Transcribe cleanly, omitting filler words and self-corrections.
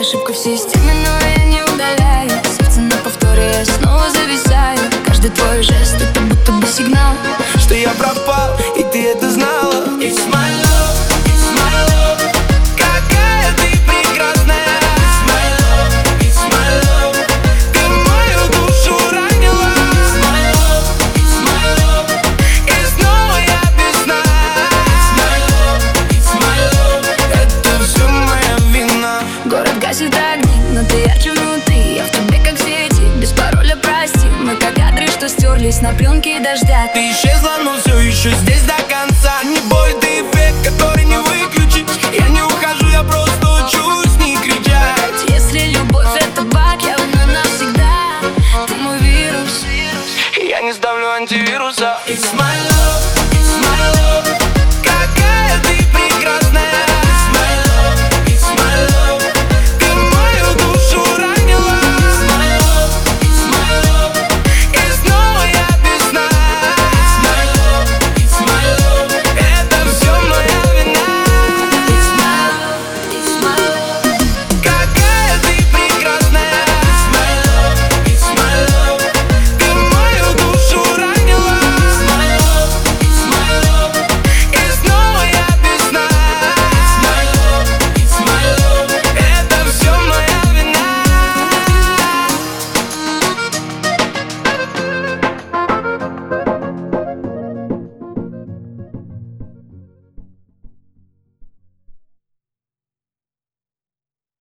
ошибка в системе, но я не удаляю. Сердце на повторе, я снова зависаю. Каждый твой жест — это будто бы сигнал, что я пропал, и ты это знала. It's my love, it's my love. Какая ты прекрасная. It's my love, it's my love. Ты мою душу ранила. It's my love, it's my love. И снова я без сна. It's my love, it's my love. Это все моя вина. Город гасит огни, но ты ярче внутри. Я в тебе как сети, без пароля прости. Мы как кадры, что стерлись на пленке дождя. Ты исчезла, но все еще здесь до конца.